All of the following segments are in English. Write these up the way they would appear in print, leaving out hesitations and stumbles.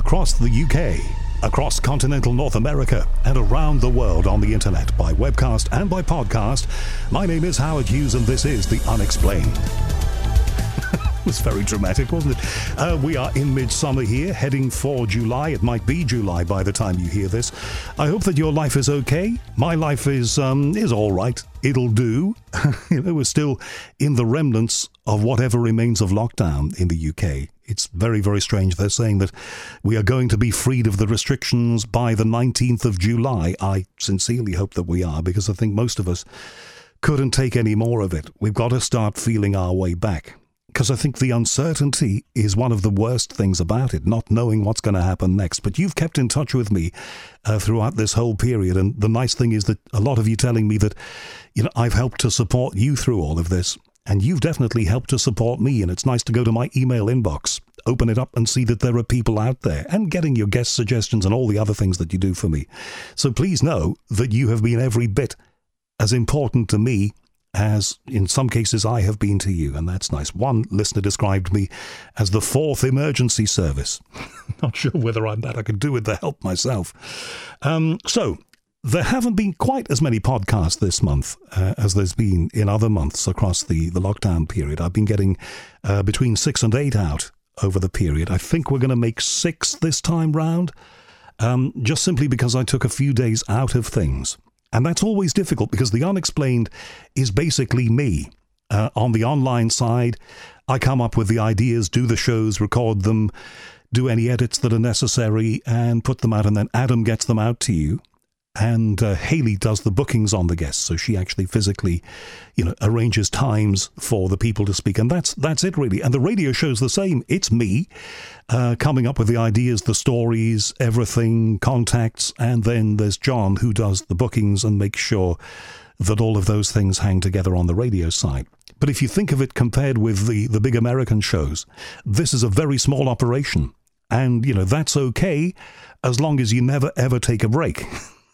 across the UK, across continental North America, and around the world on the internet by webcast and by podcast. My name is Howard Hughes, and this is The Unexplained. It was very dramatic, wasn't it? We are in midsummer here, heading for July. It might be July by the time you hear this. I hope that your life is okay. My life is all right. It'll do. We're still in the remnants of whatever remains of lockdown in the UK. It's very, very strange. They're saying that we are going to be freed of the restrictions by the 19th of July. I sincerely hope that we are, because I think most of us couldn't take any more of it. We've got to start feeling our way back. Because I think the uncertainty is one of the worst things about it, not knowing what's going to happen next. But you've kept in touch with me throughout this whole period. And the nice thing is that a lot of you telling me that, I've helped to support you through all of this. And you've definitely helped to support me. And it's nice to go to my email inbox, open it up and see that there are people out there and getting your guest suggestions and all the other things that you do for me. So please know that you have been every bit as important to me as in some cases I have been to you, and that's nice. One listener described me as the fourth emergency service. Not sure whether I'm that. I could do with the help myself. So there haven't been quite as many podcasts this month as there's been in other months across the lockdown period. I've been getting between 6 and 8 out over the period. I think we're going to make 6 this time round, just simply because I took a few days out of things. And that's always difficult because The Unexplained is basically me. On the online side, I come up with the ideas, do the shows, record them, do any edits that are necessary, and put them out. And then Adam gets them out to you. And Hayley does the bookings on the guests. So she actually physically, arranges times for the people to speak. And that's it, really. And the radio show's the same. It's me coming up with the ideas, the stories, everything, contacts. And then there's John, who does the bookings and makes sure that all of those things hang together on the radio side. But if you think of it compared with the big American shows, this is a very small operation. And, that's okay as long as you never, ever take a break.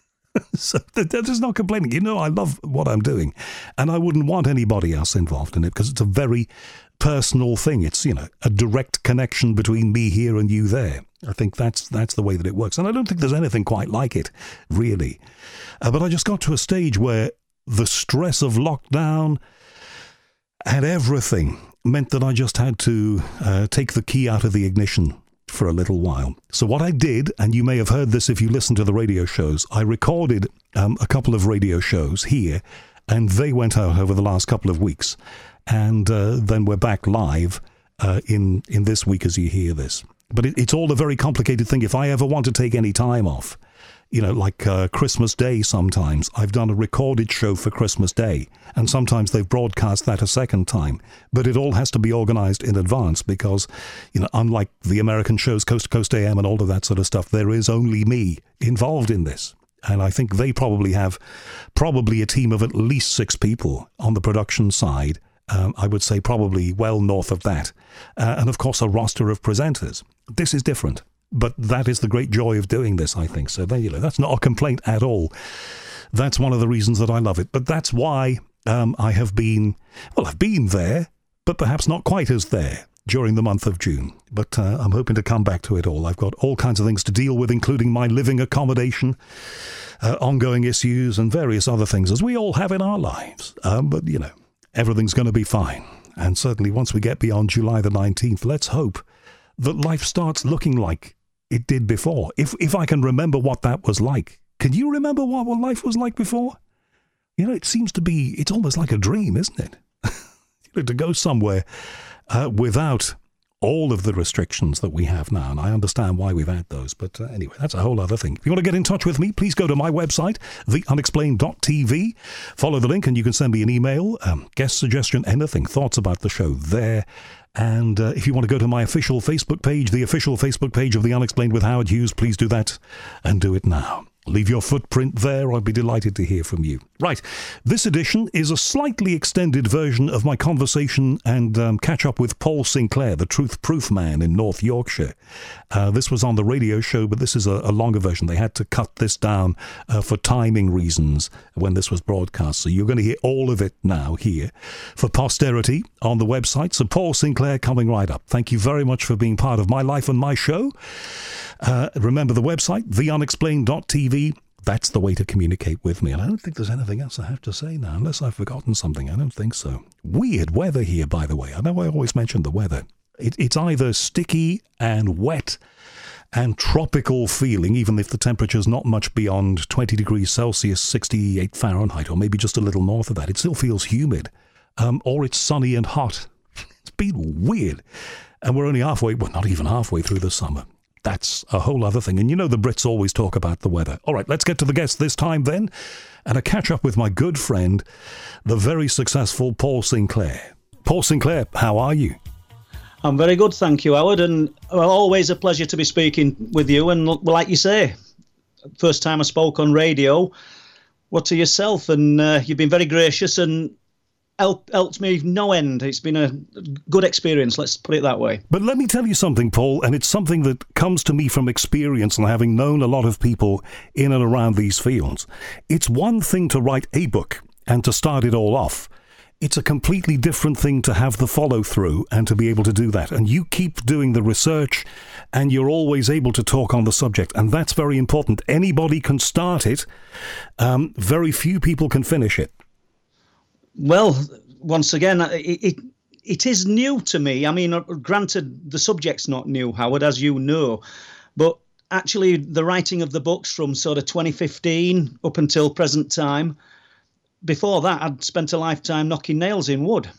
So that is not complaining. I love what I'm doing, and I wouldn't want anybody else involved in it because it's a very personal thing. It's, a direct connection between me here and you there. I think that's the way that it works. And I don't think there's anything quite like it, really. But I just got to a stage where the stress of lockdown and everything meant that I just had to take the key out of the ignition for a little while. So what I did, and you may have heard this if you listen to the radio shows, I recorded a couple of radio shows here, and they went out over the last couple of weeks. And then we're back live in this week as you hear this. But it's all a very complicated thing. If I ever want to take any time off, like Christmas Day sometimes, I've done a recorded show for Christmas Day, and sometimes they've broadcast that a second time. But it all has to be organized in advance because, unlike the American shows, Coast to Coast AM and all of that sort of stuff, there is only me involved in this. And I think they probably have a team of at least 6 people on the production side. I would say probably well north of that. And of course, a roster of presenters. This is different. But that is the great joy of doing this, I think. So there, that's not a complaint at all. That's one of the reasons that I love it. But that's why I've been there, but perhaps not quite as there during the month of June. But I'm hoping to come back to it all. I've got all kinds of things to deal with, including my living accommodation, ongoing issues, and various other things, as we all have in our lives. But, everything's going to be fine. And certainly once we get beyond July the 19th, let's hope that life starts looking like it did before. If I can remember what that was like. Can you remember what life was like before? It seems to be, it's almost like a dream, isn't it? To go somewhere without all of the restrictions that we have now. And I understand why we've had those. But anyway, that's a whole other thing. If you want to get in touch with me, please go to my website, theunexplained.tv. Follow the link and you can send me an email, guest suggestion, anything, thoughts about the show there. And if you want to go to my official Facebook page, the official Facebook page of The Unexplained with Howard Hughes, please do that and do it now. Leave your footprint there. I'd be delighted to hear from you. Right. This edition is a slightly extended version of my conversation and catch up with Paul Sinclair, the Truth Proof man in North Yorkshire. This was on the radio show, but this is a longer version. They had to cut this down for timing reasons when this was broadcast. So you're going to hear all of it now here for posterity on the website. So Paul Sinclair coming right up. Thank you very much for being part of my life and my show. Remember the website, theunexplained.tv. That's the way to communicate with me. And I don't think there's anything else I have to say now, unless I've forgotten something. I don't think so. Weird weather here, by the way. I know I always mention the weather. It's either sticky and wet and tropical feeling, even if the temperature's not much beyond 20 degrees Celsius, 68 Fahrenheit, or maybe just a little north of that. It still feels humid. Or it's sunny and hot. It's been weird. And we're only halfway, well, not even halfway through the summer. That's a whole other thing. And you know the Brits always talk about the weather. All right, let's get to the guest this time then, and a catch up with my good friend, the very successful Paul Sinclair. Paul Sinclair, how are you? I'm very good, thank you, Howard, and always a pleasure to be speaking with you. And like you say, first time I spoke on radio, what to yourself, and you've been very gracious and helped me no end. It's been a good experience, let's put it that way. But let me tell you something, Paul, and it's something that comes to me from experience and having known a lot of people in and around these fields. It's one thing to write a book and to start it all off. It's a completely different thing to have the follow-through and to be able to do that. And you keep doing the research and you're always able to talk on the subject. And that's very important. Anybody can start it. Very few people can finish it. Well, once again, it is new to me. I mean, granted, the subject's not new, Howard, as you know. But actually, the writing of the books from sort of 2015 up until present time, before that, I'd spent a lifetime knocking nails in wood.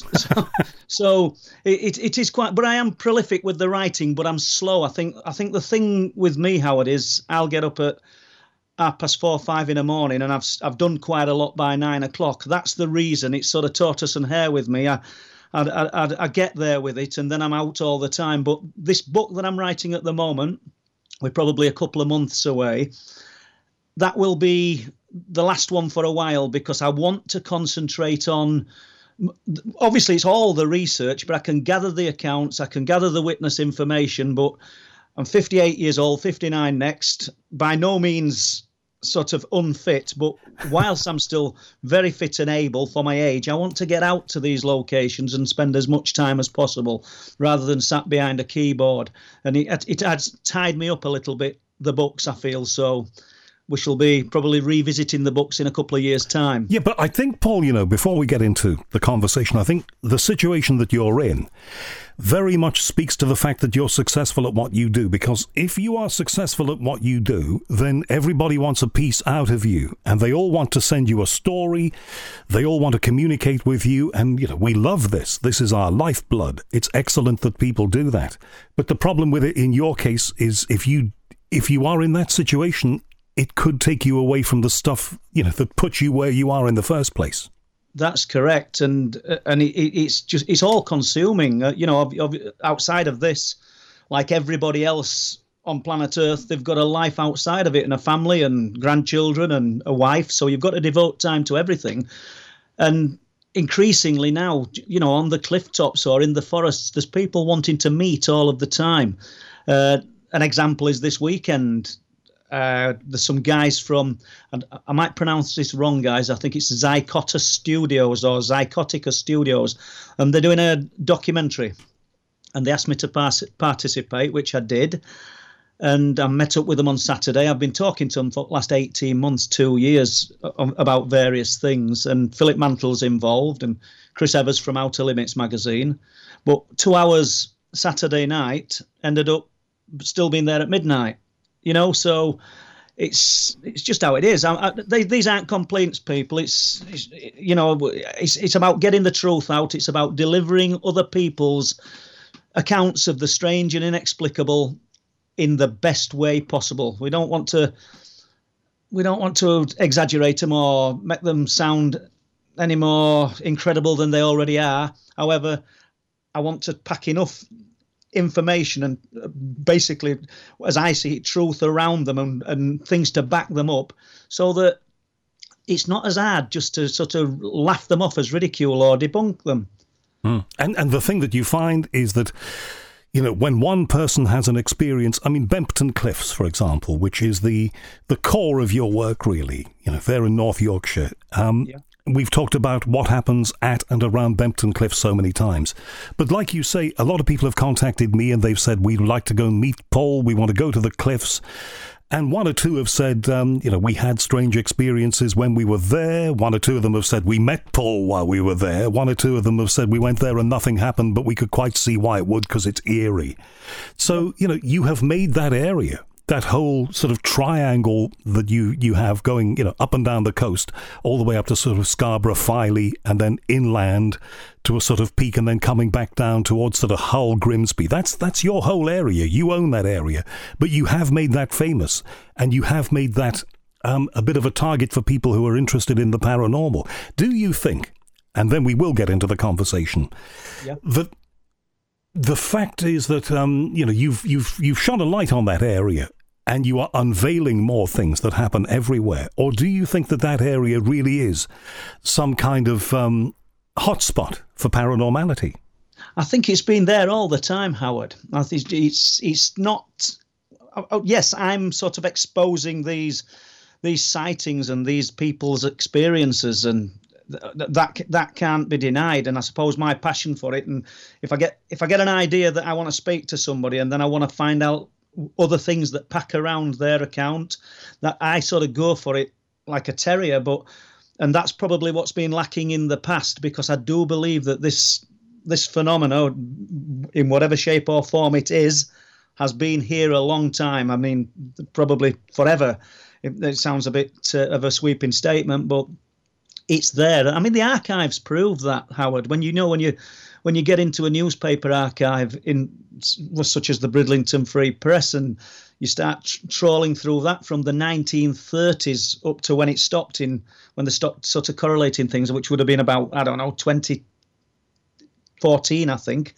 So it is quite, but I am prolific with the writing, but I'm slow. I think the thing with me, Howard, is I'll get up at 4:30, 5 in the morning, and I've done quite a lot by 9 o'clock. That's the reason. It's sort of tortoise and hare with me. I get there with it, and then I'm out all the time. But this book that I'm writing at the moment, we're probably a couple of months away. That will be the last one for a while, because I want to concentrate on, obviously it's all the research, but I can gather the accounts, I can gather the witness information, but I'm 58 years old, 59 next, by no means sort of unfit, but whilst I'm still very fit and able for my age, I want to get out to these locations and spend as much time as possible rather than sat behind a keyboard. And it has tied me up a little bit, the books, I feel, so we shall be probably revisiting the books in a couple of years' time. Yeah, but I think, Paul, before we get into the conversation, I think the situation that you're in very much speaks to the fact that you're successful at what you do. Because if you are successful at what you do, then everybody wants a piece out of you. And they all want to send you a story. They all want to communicate with you. And, we love this. This is our lifeblood. It's excellent that people do that. But the problem with it in your case is if you are in that situation, it could take you away from the stuff, that puts you where you are in the first place. That's correct. And it's all consuming, outside of this, like everybody else on planet Earth, they've got a life outside of it and a family and grandchildren and a wife. So you've got to devote time to everything. And increasingly now, on the cliff tops or in the forests, there's people wanting to meet all of the time. An example is this weekend. There's some guys from, and I might pronounce this wrong, guys, I think it's Zycotica Studios, and they're doing a documentary, and they asked me to participate, which I did, and I met up with them on Saturday. I've been talking to them for the last 18 months, 2 years, about various things, and Philip Mantle's involved, and Chris Evers from Outer Limits magazine, but 2 hours Saturday night ended up still being there at midnight. So it's just how it is. These aren't complaints, people. It's about getting the truth out. It's about delivering other people's accounts of the strange and inexplicable in the best way possible. We don't want to exaggerate them or make them sound any more incredible than they already are. However, I want to pack enough information and basically, as I see it, truth around them and things to back them up, so that it's not as hard just to sort of laugh them off as ridicule or debunk them. And the thing that you find is that, when one person has an experience, Bempton Cliffs, for example, which is the core of your work, really, there in North Yorkshire, We've talked about what happens at and around Bempton Cliff so many times. But like you say, a lot of people have contacted me and they've said, we'd like to go meet Paul, we want to go to the cliffs. And one or two have said, we had strange experiences when we were there. One or two of them have said, we met Paul while we were there. One or two of them have said, we went there and nothing happened, but we could quite see why it would because it's eerie. So, you have made that area, that whole sort of triangle that you have going, up and down the coast, all the way up to sort of Scarborough, Filey, and then inland to a sort of peak, and then coming back down towards sort of Hull, Grimsby. That's your whole area. You own that area, but you have made that famous, and you have made that a bit of a target for people who are interested in the paranormal. Do you think, and then we will get into the conversation, that the fact is that you've shone a light on that area and you are unveiling more things that happen everywhere? Or do you think that area really is some kind of hotspot for paranormality? I think it's been there all the time, Howard. I think it's not. Yes, I'm sort of exposing these sightings and these people's experiences, and that can't be denied. And I suppose my passion for it, and if I get an idea that I want to speak to somebody, and then I want to find out other things that pack around their account, that I sort of go for it like a terrier. And that's probably what's been lacking in the past, because I do believe that this phenomenon, in whatever shape or form it is, has been here a long time. I mean, probably forever. It sounds a bit of a sweeping statement, but it's there. I mean, the archives prove that, Howard. When you get into a newspaper archive such as the Bridlington Free Press, and you start trawling through that from the 1930s up to when it stopped, when they stopped sort of correlating things, which would have been about, 2014, I think.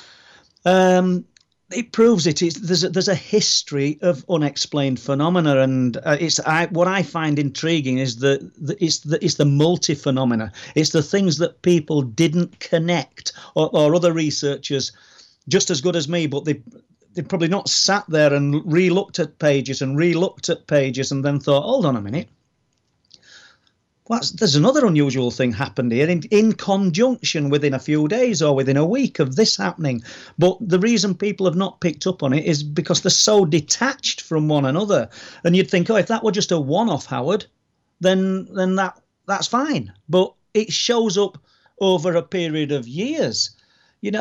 It proves it. There's a history of unexplained phenomena, and what I find intriguing is it's the multi-phenomena. It's the things that people didn't connect, or other researchers just as good as me, but they'd probably not sat there and re-looked at pages and then thought, hold on a minute. There's another unusual thing happened here in conjunction within a few days or within a week of this happening. But the reason people have not picked up on it is because they're so detached from one another. And you'd think, if that were just a one-off, Howard, then that's fine. But it shows up over a period of years, and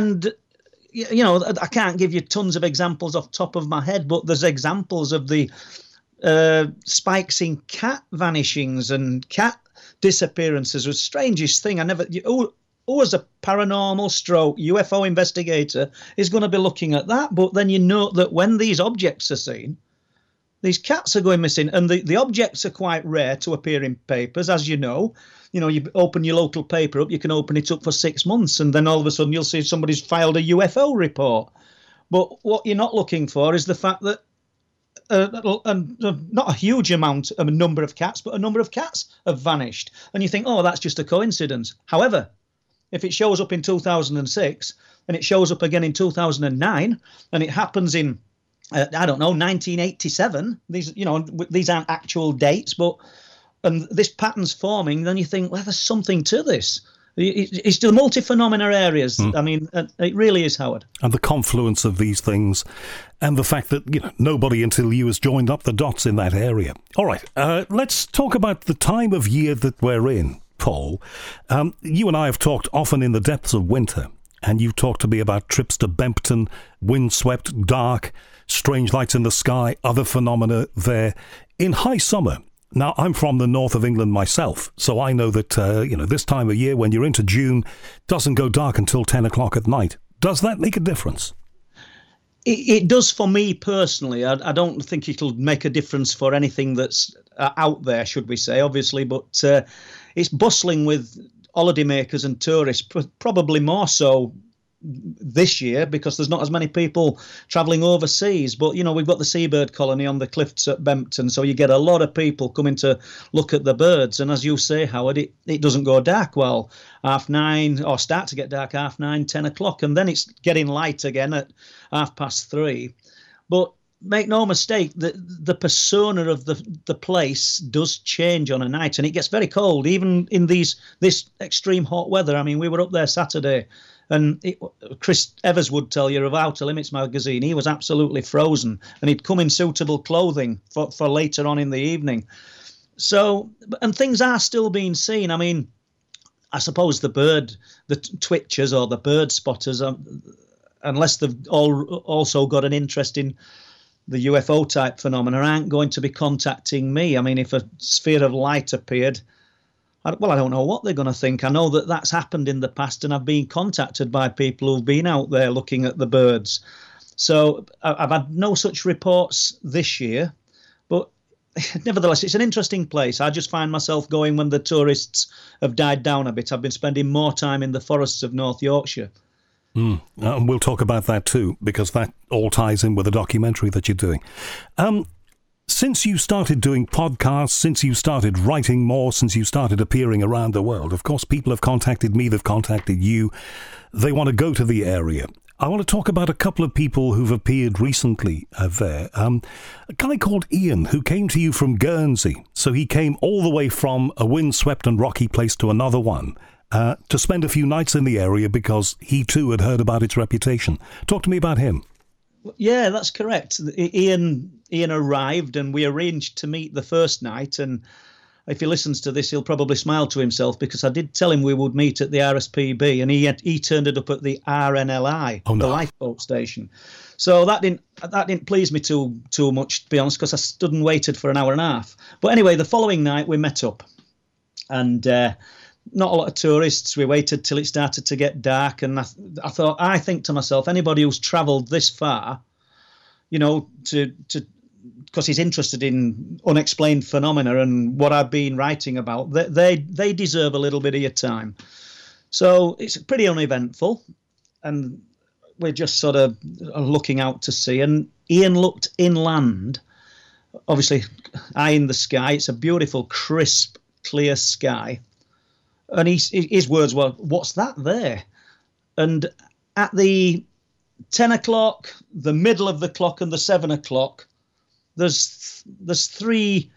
I can't give you tons of examples off the top of my head, but there's examples of the spikes in cat vanishings and cat disappearances. Was the strangest thing. Who as a paranormal stroke UFO investigator is going to be looking at that? But then you note that when these objects are seen, these cats are going missing, and the objects are quite rare to appear in papers, as you know. You open your local paper up, you can open it up for 6 months, and then all of a sudden you'll see somebody's filed a UFO report. But what you're not looking for is the fact that not a huge number of cats, but a number of cats have vanished. And you think, that's just a coincidence. However, if it shows up in 2006 and it shows up again in 2009 and it happens in, 1987, these aren't actual dates, and this pattern's forming, then you think, well, there's something to this. It's the multi-phenomena areas. I mean, it really is, Howard. And the confluence of these things, and the fact that nobody until you has joined up the dots in that area. All right, let's talk about the time of year that we're in, Paul. You and I have talked often in the depths of winter, and you've talked to me about trips to Bempton, windswept, dark, strange lights in the sky, other phenomena there. In high summer, now, I'm from the north of England myself, so I know that, this time of year, when you're into June, doesn't go dark until 10 o'clock at night. Does that make a difference? It does for me personally. I don't think it'll make a difference for anything that's out there, should we say, obviously, but it's bustling with holidaymakers and tourists, probably more so this year because there's not as many people travelling overseas. But, we've got the seabird colony on the cliffs at Bempton, so you get a lot of people coming to look at the birds. And as you say, Howard, it doesn't go dark, 9:30, or start to get dark 9:30, 10 o'clock, and then it's getting light again at 3:30. But make no mistake, the persona of the place does change on a night, and it gets very cold, even in this extreme hot weather. I mean, we were up there Saturday, and Chris Evers would tell you of Outer Limits magazine. He was absolutely frozen, and he'd come in suitable clothing for later on in the evening. So, and things are still being seen. I mean, I suppose the twitchers or the bird spotters, unless they've also got an interest in the UFO type phenomena, aren't going to be contacting me. I mean, if a sphere of light appeared, I don't know what they're going to think. I know that that's happened in the past, and I've been contacted by people who've been out there looking at the birds. So I've had no such reports this year, but nevertheless, it's an interesting place. I just find myself going when the tourists have died down a bit. I've been spending more time in the forests of North Yorkshire. And we'll talk about that too, because that all ties in with the documentary that you're doing. Since you started doing podcasts, since you started writing more, since you started appearing around the world, of course, people have contacted me, they've contacted you. They want to go to the area. I want to talk about a couple of people who've appeared recently there. A guy called Ian, who came to you from Guernsey. So he came all the way from a windswept and rocky place to another one to spend a few nights in the area because he too had heard about its reputation. Talk to me about him. Yeah, that's correct. Ian arrived, and we arranged to meet the first night. And if he listens to this, he'll probably smile to himself, because I did tell him we would meet at the RSPB, and he turned it up at the RNLI, the lifeboat station. So that didn't please me too much, to be honest, because I stood and waited for an hour and a half. But anyway, the following night we met up, and not a lot of tourists. We waited till it started to get dark, and I think to myself, anybody who's travelled this far, you know, because he's interested in unexplained phenomena and what I've been writing about, they deserve a little bit of your time. So it's pretty uneventful, and we're just sort of looking out to sea. And Ian looked inland, obviously eye in the sky. It's a beautiful, crisp, clear sky. And his words were, "What's that there?" And at the 10 o'clock, the middle of the clock, and the 7 o'clock, there's three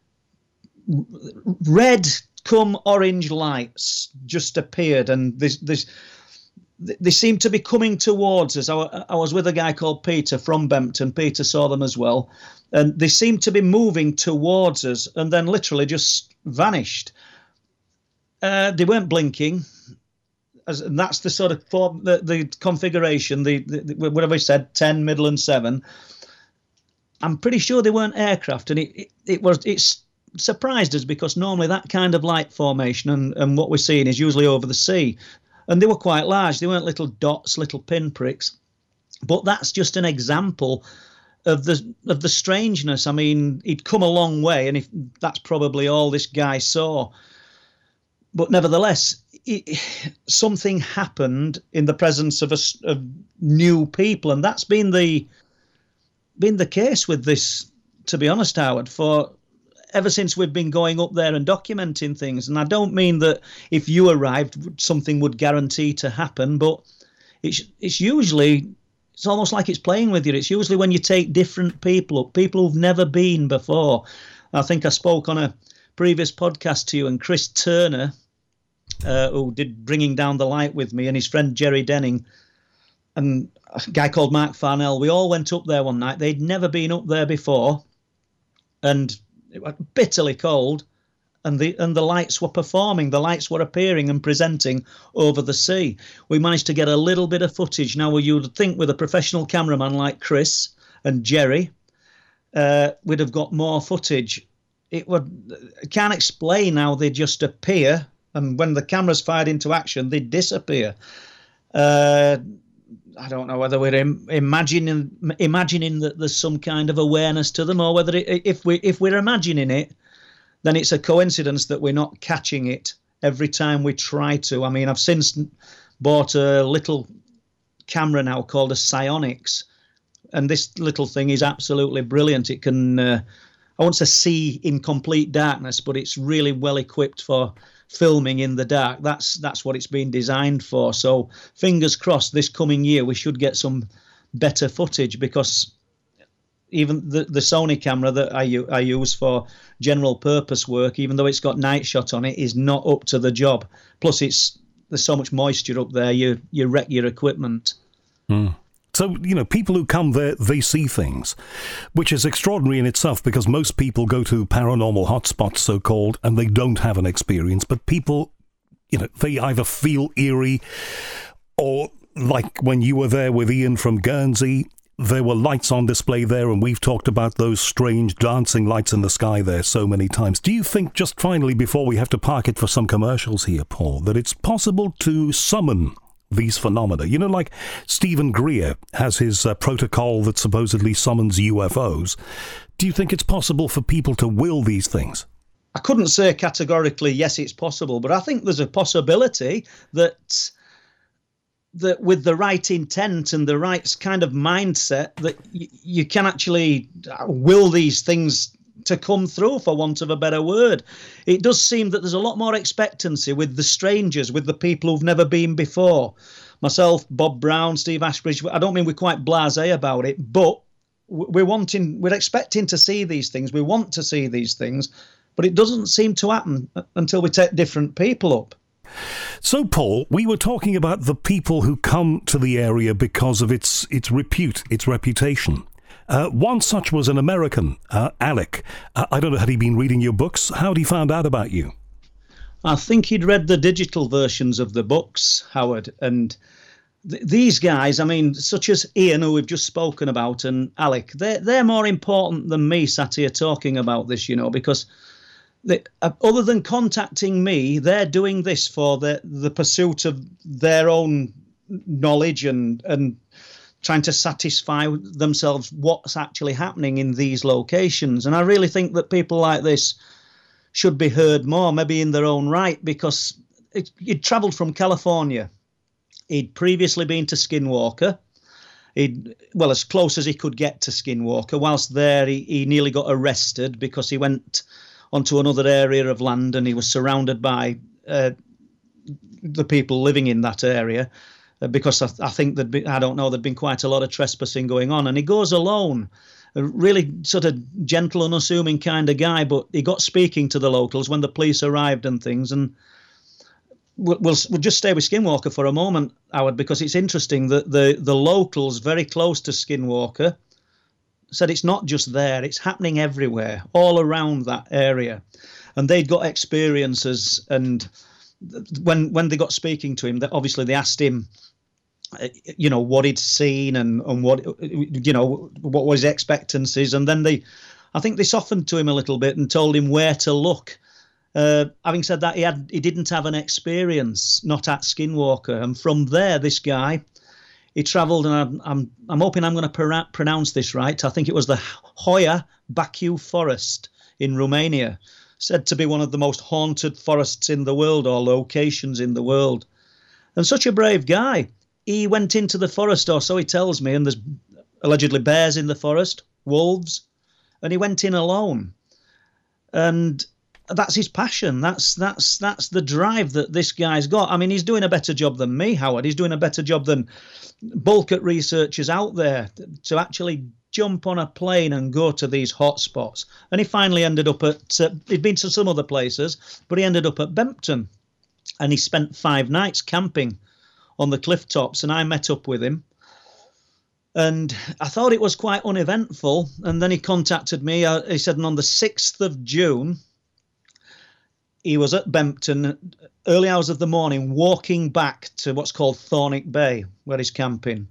red come orange lights just appeared, and they seem to be coming towards us. I was with a guy called Peter from Bempton. Peter saw them as well, and they seemed to be moving towards us, and then literally just vanished. They weren't blinking, and that's the sort of form, the configuration. The whatever I said, 10, middle, and 7. I'm pretty sure they weren't aircraft, and it's surprised us, because normally that kind of light formation and what we're seeing is usually over the sea, and they were quite large. They weren't little dots, little pinpricks, but that's just an example of the strangeness. I mean, he'd come a long way, and if that's probably all this guy saw. But nevertheless, something happened in the presence of new people, and that's been the case with this, to be honest, Howard, for ever since we've been going up there and documenting things. And I don't mean that if you arrived, something would guarantee to happen, but it's usually, it's almost like it's playing with you. It's usually when you take different people up, people who've never been before. I think I spoke on a previous podcast to you, and Chris Turner, who did Bringing Down the Light with me, and his friend Jerry Denning, and a guy called Mark Farnell, we all went up there one night. They'd never been up there before, and it was bitterly cold, and the lights were performing. The lights were appearing and presenting over the sea. We managed to get a little bit of footage. Now, you'd think with a professional cameraman like Chris and Jerry, we'd have got more footage. I can't explain how they just appear, and when the camera's fired into action, they disappear. I don't know whether we're imagining that there's some kind of awareness to them, or whether if we're imagining it, then it's a coincidence that we're not catching it every time we try to. I mean, I've since bought a little camera now called a Psionics, and this little thing is absolutely brilliant. It can I won't say see in complete darkness, but it's really well equipped for filming in the dark. That's what it's been designed for. So fingers crossed this coming year we should get some better footage, because even the Sony camera that I use for general purpose work, even though it's got night shot on it, is not up to the job. Plus, there's so much moisture up there, you wreck your equipment. So, people who come there, they see things, which is extraordinary in itself, because most people go to paranormal hotspots, so-called, and they don't have an experience. But people, they either feel eerie, or like when you were there with Ian from Guernsey, there were lights on display there, and we've talked about those strange dancing lights in the sky there so many times. Do you think, just finally, before we have to park it for some commercials here, Paul, that it's possible to summon these phenomena? Like Stephen Greer has his protocol that supposedly summons UFOs. Do you think it's possible for people to will these things? I couldn't say categorically, yes, it's possible, but I think there's a possibility that with the right intent and the right kind of mindset, that you can actually will these things to come through, for want of a better word. It does seem that there's a lot more expectancy with the strangers, with the people who've never been before. Myself, Bob Brown, Steve Ashbridge, I don't mean we're quite blasé about it, but we're expecting to see these things. We want to see these things, but it doesn't seem to happen until we take different people up. So, Paul, we were talking about the people who come to the area because of its repute, its reputation. One such was an American, Alec. I don't know, had he been reading your books? How had he found out about you? I think he'd read the digital versions of the books, Howard. And these guys, I mean, such as Ian, who we've just spoken about, and Alec, they're more important than me sat here talking about this, because other than contacting me, they're doing this for the pursuit of their own knowledge and trying to satisfy themselves what's actually happening in these locations. And I really think that people like this should be heard more, maybe in their own right, because he'd travelled from California. He'd previously been to Skinwalker. As close as he could get to Skinwalker. Whilst there, he nearly got arrested because he went onto another area of land and he was surrounded by the people living in that area. Because I think there'd been quite a lot of trespassing going on. And he goes alone, a really sort of gentle, unassuming kind of guy, but he got speaking to the locals when the police arrived and things. And we'll just stay with Skinwalker for a moment, Howard, because it's interesting that the locals very close to Skinwalker said it's not just there, it's happening everywhere, all around that area. And they'd got experiences, and when they got speaking to him, obviously they asked him, what he'd seen and what, what was his expectancies. And then I think they softened to him a little bit and told him where to look. Having said that, he didn't have an experience, not at Skinwalker. And from there, this guy, he travelled, and I'm hoping I'm going to pronounce this right. I think it was the Hoia Baciu Forest in Romania, said to be one of the most haunted forests in the world, or locations in the world. And such a brave guy. He went into the forest, or so he tells me, and there's allegedly bears in the forest, wolves, and he went in alone. And that's his passion. That's the drive that this guy's got. I mean, he's doing a better job than me, Howard. He's doing a better job than bulk at researchers out there to actually jump on a plane and go to these hot spots. And he finally ended up he'd been to some other places, but he ended up at Bempton. And he spent 5 nights camping on the cliff tops, and I met up with him. And I thought it was quite uneventful. And then he contacted me. He said, and on the 6th of June, he was at Bempton, early hours of the morning, walking back to what's called Thornick Bay, where he's camping.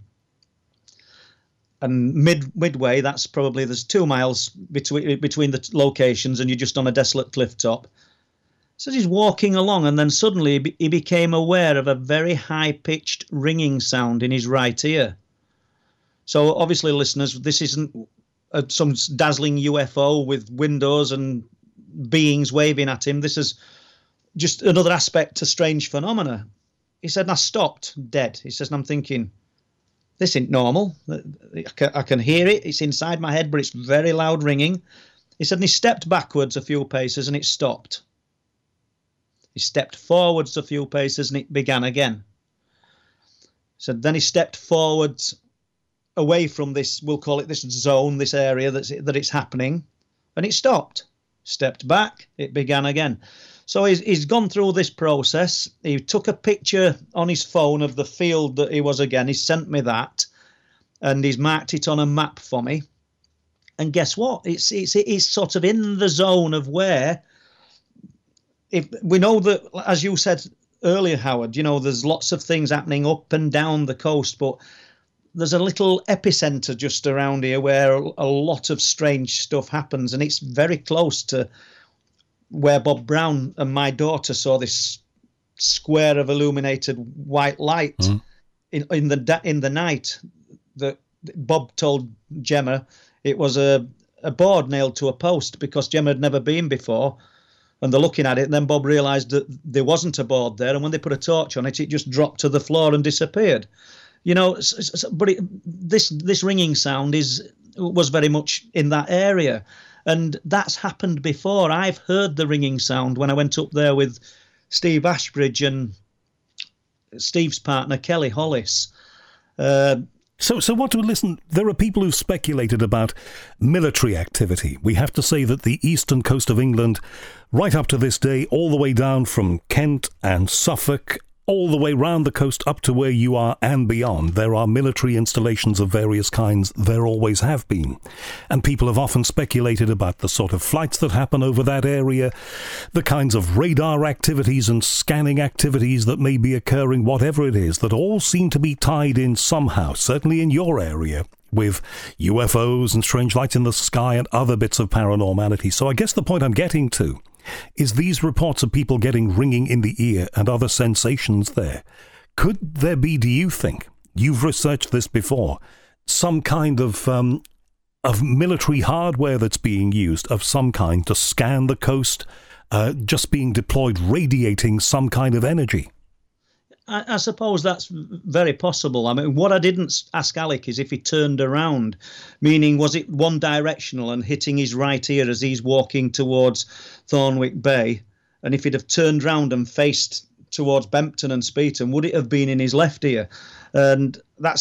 And midway, there's 2 miles between the locations, and you're just on a desolate cliff top. So he's walking along, and then suddenly he became aware of a very high-pitched ringing sound in his right ear. So obviously, listeners, this isn't some dazzling UFO with windows and beings waving at him. This is just another aspect to strange phenomena. He said, and I stopped dead. He says, and I'm thinking, this isn't normal. I can hear it. It's inside my head, but it's very loud ringing. He said, and he stepped backwards a few paces, and it stopped. He stepped forwards a few paces, and it began again. So then he stepped forwards away from this, we'll call it this zone, this area that it's happening, and it stopped. Stepped back, it began again. So he's gone through this process. He took a picture on his phone of the field that he was again. He sent me that, and he's marked it on a map for me. And guess what? It's sort of in the zone of where, if we know that, as you said earlier, Howard, you know, there's lots of things happening up and down the coast, but there's a little epicenter just around here where a lot of strange stuff happens, and it's very close to where Bob Brown and my daughter saw this square of illuminated white light in the night. That Bob told Gemma it was a board nailed to a post because Gemma had never been before, and they're looking at it, and then Bob realised that there wasn't a board there, and when they put a torch on it, it just dropped to the floor and disappeared. You know, but this ringing sound was very much in that area. And that's happened before. I've heard the ringing sound when I went up there with Steve Ashbridge and Steve's partner, Kelly Hollis. So what do we listen? There are people who've speculated about military activity. We have to say that the eastern coast of England, right up to this day, all the way down from Kent and Suffolk, all the way round the coast up to where you are and beyond, there are military installations of various kinds. There always have been. And people have often speculated about the sort of flights that happen over that area, the kinds of radar activities and scanning activities that may be occurring, whatever it is, that all seem to be tied in somehow, certainly in your area, with UFOs and strange lights in the sky and other bits of paranormality. So I guess the point I'm getting to is these reports of people getting ringing in the ear and other sensations there. Could there be, do you think, you've researched this before, some kind of military hardware that's being used of some kind to scan the coast, just being deployed, radiating some kind of energy? I suppose that's very possible. I mean, what I didn't ask Alec is if he turned around, meaning was it one directional and hitting his right ear as he's walking towards Thornwick Bay? And if he'd have turned round and faced towards Bempton and Speeton, would it have been in his left ear? And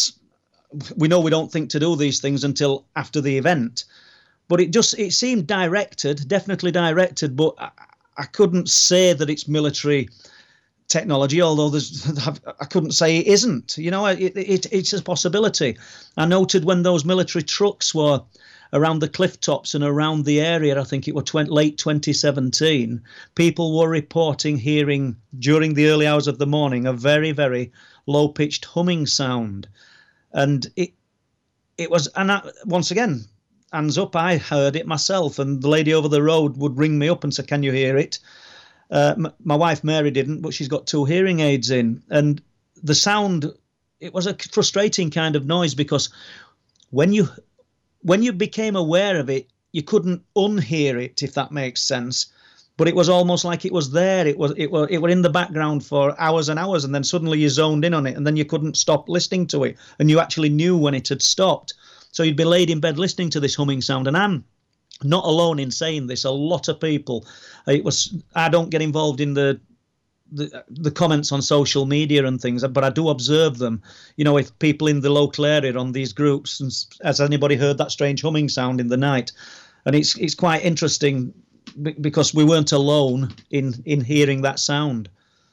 we know we don't think to do these things until after the event. But it seemed directed, definitely directed, but I couldn't say that it's military technology, although I couldn't say it isn't. You know, it's a possibility. I noted when those military trucks were around the cliff tops and around the area, I think it was late 2017, people were reporting hearing during the early hours of the morning a very, very low-pitched humming sound. And it was, and once again, hands up, I heard it myself, and the lady over the road would ring me up and say, "Can you hear it?" My wife Mary didn't, but she's got 2 hearing aids in, and the sound, it was a frustrating kind of noise because when you became aware of it, you couldn't unhear it, if that makes sense. But it was almost like it was there. It were in the background for hours and hours, and then suddenly you zoned in on it, and then you couldn't stop listening to it, and you actually knew when it had stopped. So you'd be laid in bed listening to this humming sound, and I'm not alone in saying this. A lot of people. I don't get involved in the comments on social media and things, but I do observe them. You know, if people in the local area on these groups, and has anybody heard that strange humming sound in the night? And it's quite interesting because we weren't alone in hearing that sound.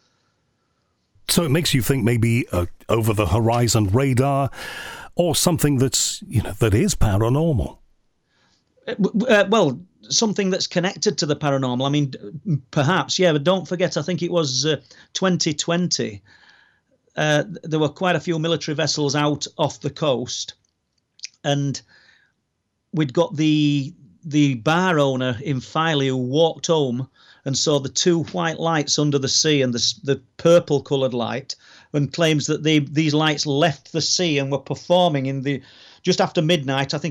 So it makes you think maybe over the horizon radar or something that is paranormal. Well, something that's connected to the paranormal. I mean, perhaps, yeah, but don't forget, I think it was 2020. There were quite a few military vessels out off the coast, and we'd got the bar owner in Filey who walked home and saw the 2 white lights under the sea and the purple-coloured light, and claims that these lights left the sea and were performing just after midnight. I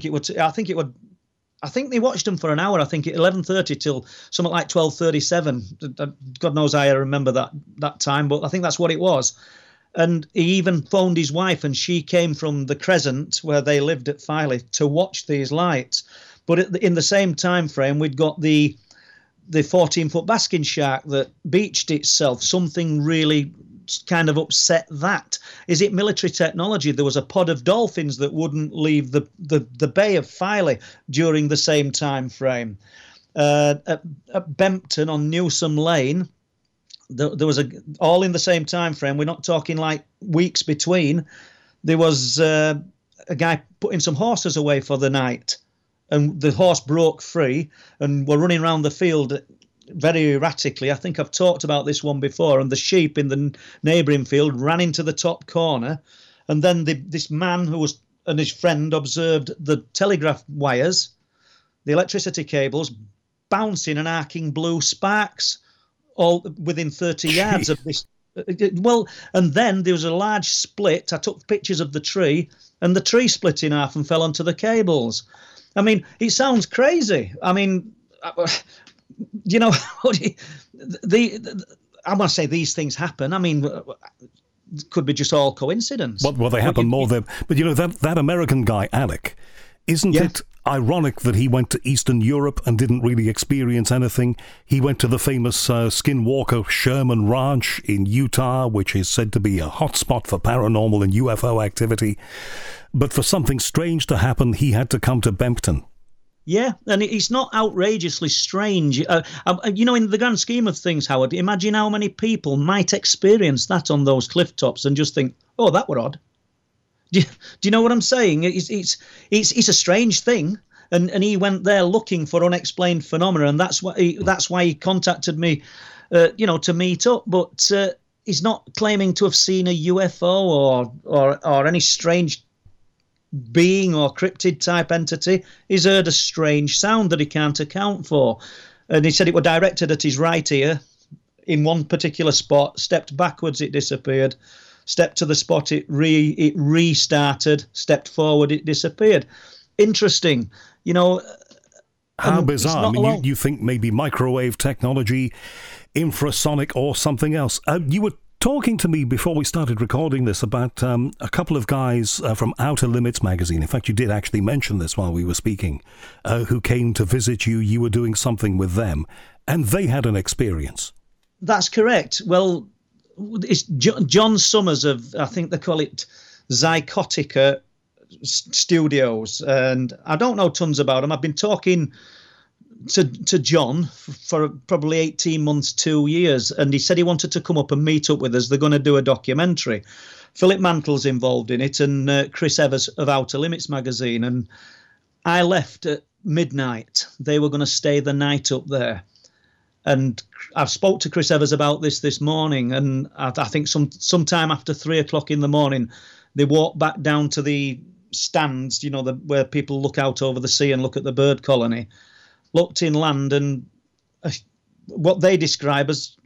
think they watched them for an hour. I think at 11:30 till something like 12:37. God knows I remember that time, but I think that's what it was. And he even phoned his wife, and she came from the Crescent, where they lived at Filey, to watch these lights. But in the same time frame, we'd got the 14-foot basking shark that beached itself, something really kind of upset that? Is it military technology? There was a pod of dolphins that wouldn't leave the Bay of Filey during the same time frame. At Bempton on Newsome Lane, there was all in the same time frame. We're not talking like weeks between. There was a guy putting some horses away for the night, and the horse broke free and were running around the field very erratically. I think I've talked about this one before. And the sheep in the neighbouring field ran into the top corner, and then this man and his friend observed the telegraph wires, the electricity cables, bouncing and arcing blue sparks all within 30 yards of this. Well, and then there was a large split. I took pictures of the tree, and the tree split in half and fell onto the cables. I mean, it sounds crazy. I mean, you know, I must say these things happen. I mean, it could be just all coincidence. Well, they happen more than. But you know, that American guy, Alec, isn't it ironic that he went to Eastern Europe and didn't really experience anything? He went to the famous Skinwalker Sherman Ranch in Utah, which is said to be a hotspot for paranormal and UFO activity. But for something strange to happen, he had to come to Bempton. Yeah, and it's not outrageously strange. You know, in the grand scheme of things, Howard, imagine how many people might experience that on those cliff tops and just think, oh, that were odd. Do you know what I'm saying? It's a strange thing, and he went there looking for unexplained phenomena, and that's why he contacted me, to meet up. But he's not claiming to have seen a UFO or any strange being or cryptid type entity. He's heard a strange sound that he can't account for, and he said it were directed at his right ear in one particular spot. Stepped backwards, it disappeared. Stepped to the spot, it restarted. Stepped forward, it disappeared. Interesting, you know. How bizarre. I mean, you think maybe microwave technology, infrasonic, or something else. You were talking to me before we started recording this about a couple of guys from Outer Limits magazine. In fact, you did actually mention this while we were speaking, who came to visit you. You were doing something with them, and they had an experience. That's correct. Well, it's John Summers of, I think they call it Zycotica Studios, and I don't know tons about him. I've been talking to John for probably 18 months, 2 years, and he said he wanted to come up and meet up with us. They're going to do a documentary. Philip Mantle's involved in it, and Chris Evers of Outer Limits magazine. And I left at midnight. They were going to stay the night up there. And I've spoke to Chris Evers about this morning, and I think sometime after 3 o'clock in the morning, they walked back down to the stands, you know, where people look out over the sea and look at the bird colony, looked inland, and what they describe as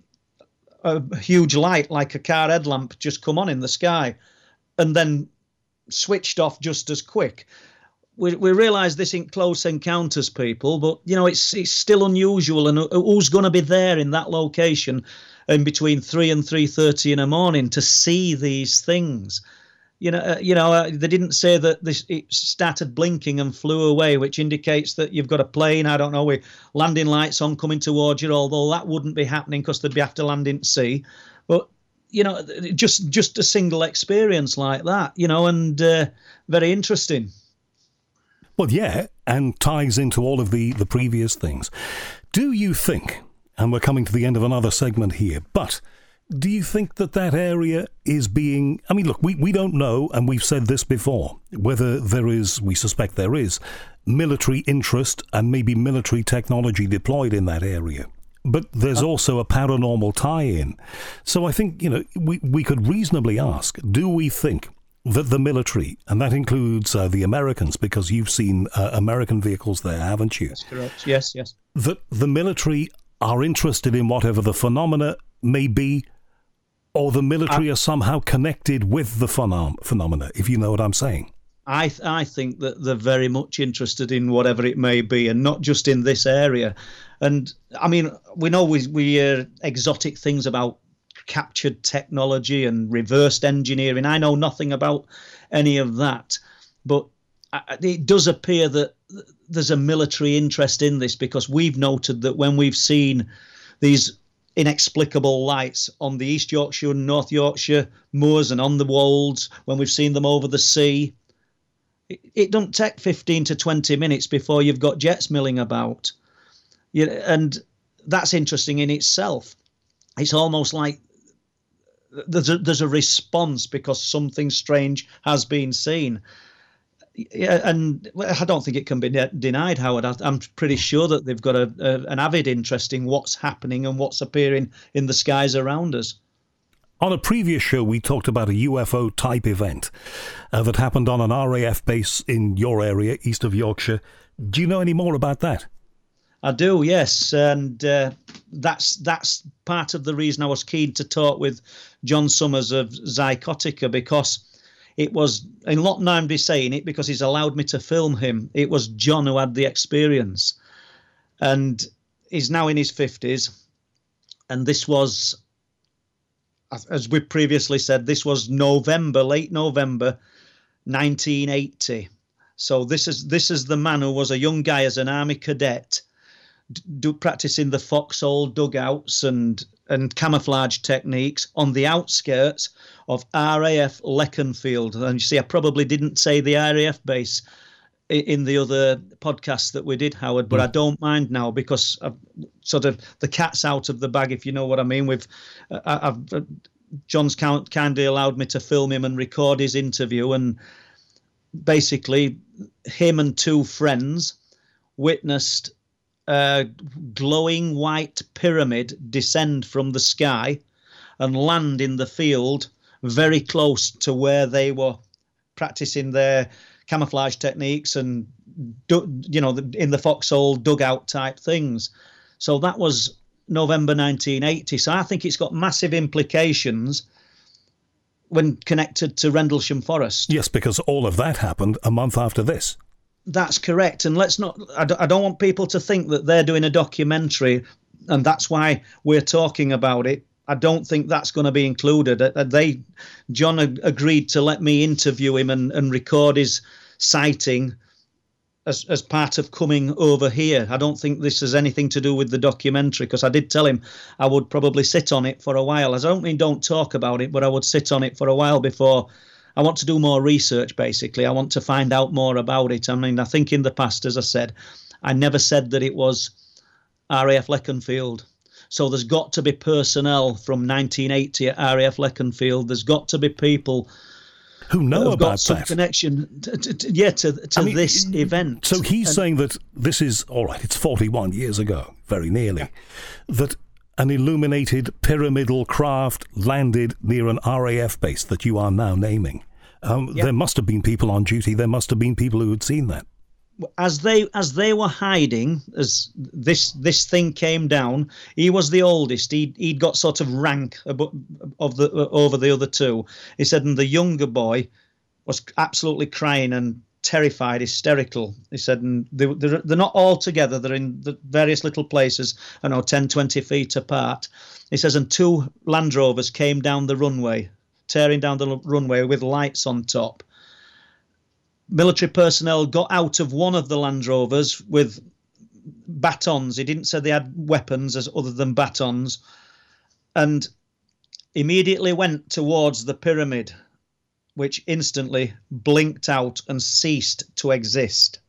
a huge light, like a car headlamp, just come on in the sky, and then switched off just as quick. We realise this in close encounters, people, but, you know, it's still unusual. And who's going to be there in that location in between 3 and 3:30 in the morning to see these things? They didn't say that it started blinking and flew away, which indicates that you've got a plane, I don't know, with landing lights on coming towards you, although that wouldn't be happening because they'd be after landing at sea. But, you know, just a single experience like that, you know, and very interesting. Well, yeah, and ties into all of the previous things. Do you think, and we're coming to the end of another segment here, but do you think that area is being... I mean, look, we don't know, and we've said this before, whether we suspect there is, military interest and maybe military technology deployed in that area. But there's also a paranormal tie-in. So I think, you know, we could reasonably ask, do we think that the military, and that includes the Americans, because you've seen American vehicles there, haven't you? That's correct. Yes. That the military are interested in whatever the phenomena may be, or the military are somehow connected with the phenomena, if you know what I'm saying. I think that they're very much interested in whatever it may be, and not just in this area. And, I mean, we know we hear exotic things about captured technology and reversed engineering. I know nothing about any of that, but it does appear that there's a military interest in this, because we've noted that when we've seen these inexplicable lights on the East Yorkshire and North Yorkshire moors and on the wolds when we've seen them over the sea. It doesn't take 15 to 20 minutes before you've got jets milling about. And that's interesting in itself. It's almost like there's a response because something strange has been seen. And I don't think it can be denied, Howard. I'm pretty sure that they've got an avid interest in what's happening and what's appearing in the skies around us. On a previous show, we talked about a UFO-type event that happened on an RAF base in your area, east of Yorkshire. Do you know any more about that? I do, yes. And that's part of the reason I was keen to talk with John Summers of Zycotica, because it was, and not I'm saying it because he's allowed me to film him, it was John who had the experience. And he's now in his 50s. And this was, as we previously said, this was late November 1980. So this is the man who was a young guy as an army cadet, practicing the foxhole dugouts and camouflage techniques on the outskirts of RAF Leconfield. And you see, I probably didn't say the RAF base in the other podcast that we did, Howard, but I don't mind now because I've sort of the cat's out of the bag, if you know what I mean. John's kindly allowed me to film him and record his interview, and basically him and two friends witnessed a glowing white pyramid descend from the sky and land in the field very close to where they were practicing their camouflage techniques and, in the foxhole dugout type things. So that was November 1980. So I think it's got massive implications when connected to Rendlesham Forest. Yes, because all of that happened a month after this. That's correct. And I don't want people to think that they're doing a documentary and that's why we're talking about it. I don't think that's going to be included. John agreed to let me interview him and record his sighting as part of coming over here. I don't think this has anything to do with the documentary, because I did tell him I would probably sit on it for a while. I don't mean don't talk about it, but I would sit on it for a while before. I want to do more research, basically. I want to find out more about it. I mean, I think in the past, as I said, I never said that it was RAF Leconfield. So there's got to be personnel from 1980 at RAF Leconfield. There's got to be people who know about got some that connection to this event. So he's saying that this is, all right, it's 41 years ago, very nearly, that an illuminated pyramidal craft landed near an RAF base that you are now naming. There must have been people on duty. There must have been people who had seen that. As they were hiding, as this thing came down, he was the oldest. He'd got sort of rank over the other two. He said, and the younger boy was absolutely crying and terrified, hysterical. He said, and they're not all together. They're in the various little places, 10, 20 feet apart. He says, and two Land Rovers came down the runway, tearing down the runway with lights on top. Military personnel got out of one of the Land Rovers with batons. He didn't say they had weapons other than batons, and immediately went towards the pyramid, which instantly blinked out and ceased to exist.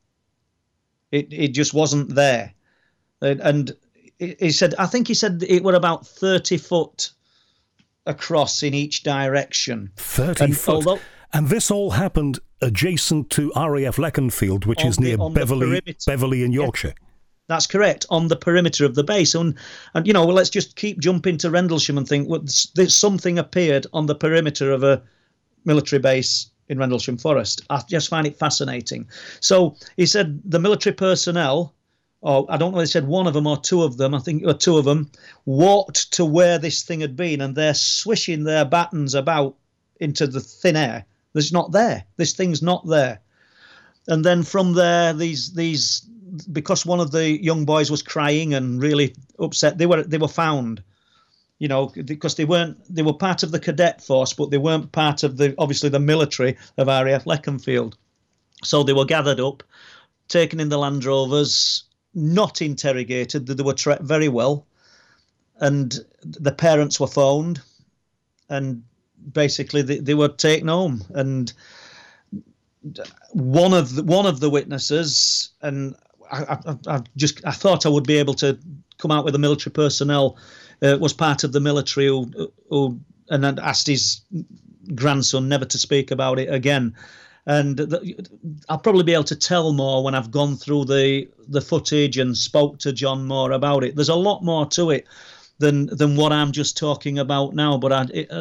It just wasn't there. And he said, I think he said it were about 30 foot across in each direction. 30 foot? And this all happened adjacent to RAF Leconfield, which is near Beverley in Yorkshire. Yeah, that's correct, on the perimeter of the base. And let's just keep jumping to Rendlesham and think, there's something appeared on the perimeter of a military base in Rendlesham Forest. I just find it fascinating. So he said the military personnel, or I don't know if they said one of them or two of them, I think or two of them, walked to where this thing had been, and they're swishing their batons about into the thin air. There's not there. This thing's not there. And then from there, these because one of the young boys was crying and really upset, they were found. Because they were part of the cadet force, but they weren't part of obviously the military of RAF Leconfield. So they were gathered up, taken in the Land Rovers, not interrogated. They were very well. and the parents were phoned, and basically they were taken home. And one of the witnesses, and I thought I would be able to come out with the military personnel, was part of the military who and asked his grandson never to speak about it again. And I'll probably be able to tell more when I've gone through the footage and spoke to John more about it. There's a lot more to it than what I'm just talking about now, but